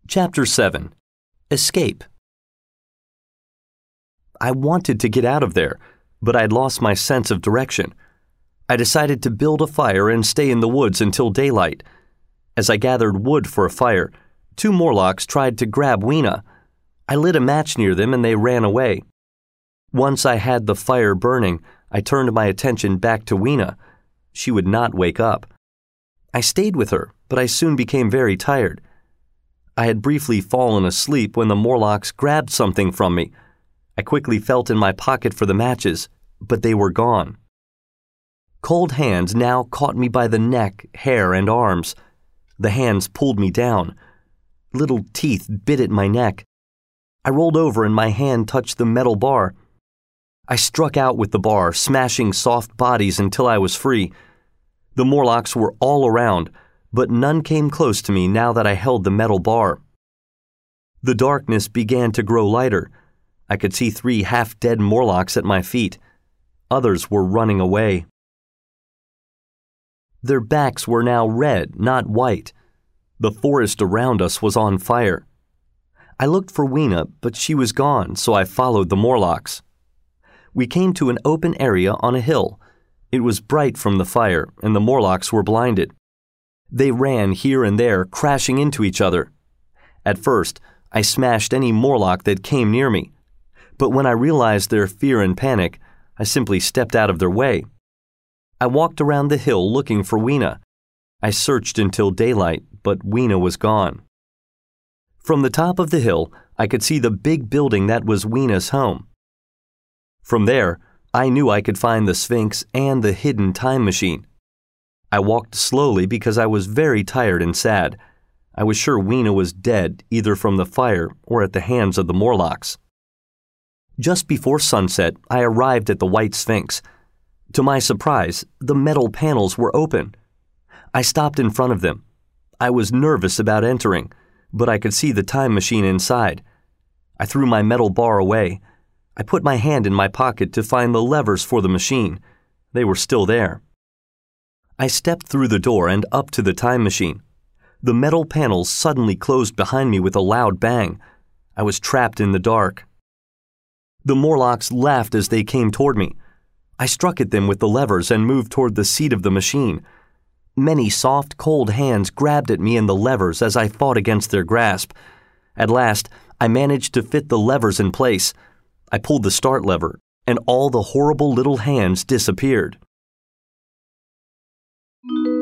Chapter 7. Escape. I wanted to get out of there, but I'd lost my sense of direction. I decided to build a fire and stay in the woods until daylight. As I gathered wood for a fire, 2 Morlocks tried to grab Weena. I lit a match near them and they ran away. Once I had the fire burning, I turned my attention back to Weena. She would not wake up. I stayed with her, but I soon became very tired. I had briefly fallen asleep when the Morlocks grabbed something from me. I quickly felt in my pocket for the matches, but they were gone. Cold hands now caught me by the neck, hair, and arms. The hands pulled me down. Little teeth bit at my neck. I rolled over and my hand touched the metal bar. I struck out with the bar, smashing soft bodies until I was free. The Morlocks were all around, but none came close to me now that I held the metal bar. The darkness began to grow lighter. I could see 3 half-dead Morlocks at my feet. Others were running away. Their backs were now red, not white. The forest around us was on fire. I looked for Weena, but she was gone, so I followed the Morlocks. We came to an open area on a hill. It was bright from the fire, and the Morlocks were blinded. They ran here and there, crashing into each other. At first, I smashed any Morlock that came near me. But when I realized their fear and panic, I simply stepped out of their way. I walked around the hill looking for Weena. I searched until daylight, but Weena was gone. From the top of the hill, I could see the big building that was Weena's home. From there, I knew I could find the Sphinx and the hidden time machine. I walked slowly because I was very tired and sad. I was sure Weena was dead, either from the fire or at the hands of the Morlocks. Just before sunset, I arrived at the White Sphinx. To my surprise, the metal panels were open. I stopped in front of them. I was nervous about entering, but I could see the time machine inside. I threw my metal bar away. I put my hand in my pocket to find the levers for the machine. They were still there. I stepped through the door and up to the time machine. The metal panels suddenly closed behind me with a loud bang. I was trapped in the dark. The Morlocks laughed as they came toward me. I struck at them with the levers and moved toward the seat of the machine. Many soft, cold hands grabbed at me and the levers as I fought against their grasp. At last, I managed to fit the levers in place. I pulled the start lever, and all the horrible little hands disappeared.